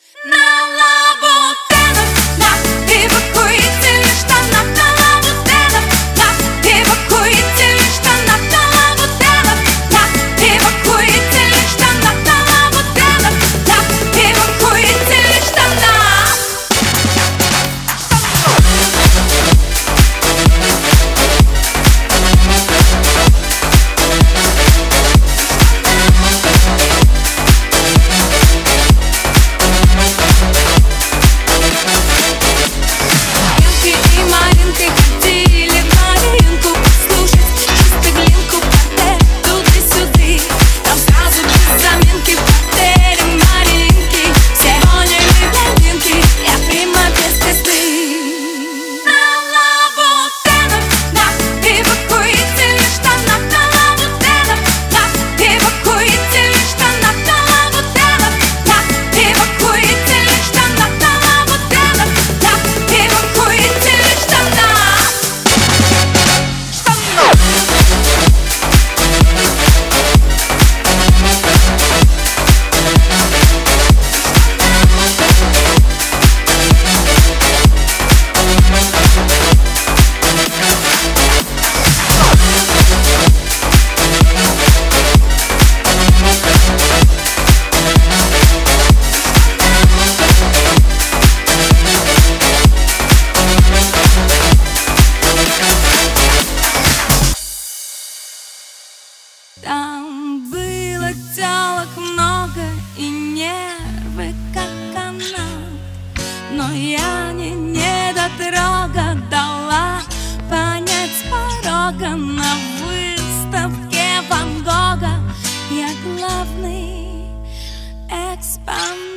На лабутенах, на эвакуированных штанах, на лабутенах, на эвакуированных штанах, на лабутенах, на эвакуированных штанах, на лабутенах, на эвакуированных штанах. Там было тёлок много и нервы как канат, но я не недотрога дала понять с порога. На выставке Ван Гога я главный экспонат.